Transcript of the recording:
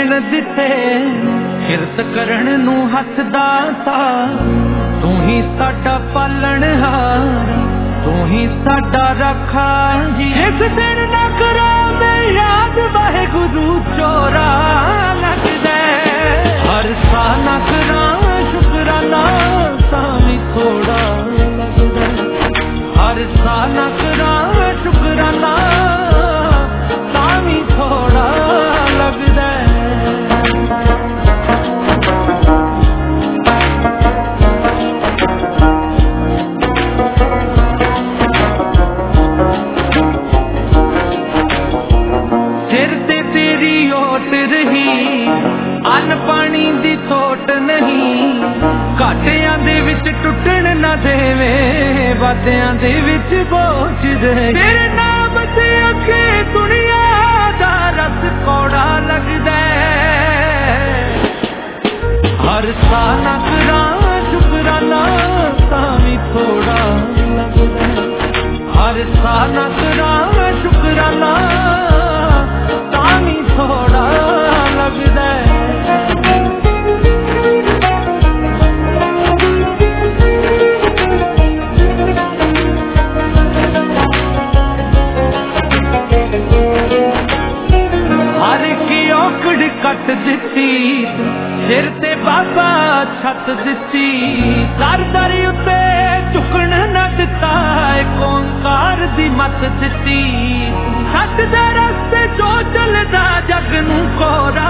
दिन दिते किरत करन नू हसदा सा। तू ही साडा पालनहार, तू ही साडा रखा जी। इस दिन ना करा मैं याद वाहेगुरू चोरा लगदा। हर सा ना करा शुकराना सामी थोड़ा लगदा। हर सा ना करा शुकराना सामी थोड़ा लगदा। सिर ते तेरी ओट रही, अन्न पानी दी थोट नहीं। घाटियां दे विच टुटण ना देवे, वादियां दे विच बोझ दे। तेरे नाम ते अगे दुनिया दा रस कौड़ा लगदा। हर सा ना करा शुकराना तावी थोड़ा लगदा। हर सा ना करा शुकराना तावी थोड़ा लगदा। कट दिती सिर ते बाबा छत दिती। दर दर उत्ते झुकण न दिता, एक ओंकार दी मत दिती। सच दे रस्ते जो चलदा जग नू कोरा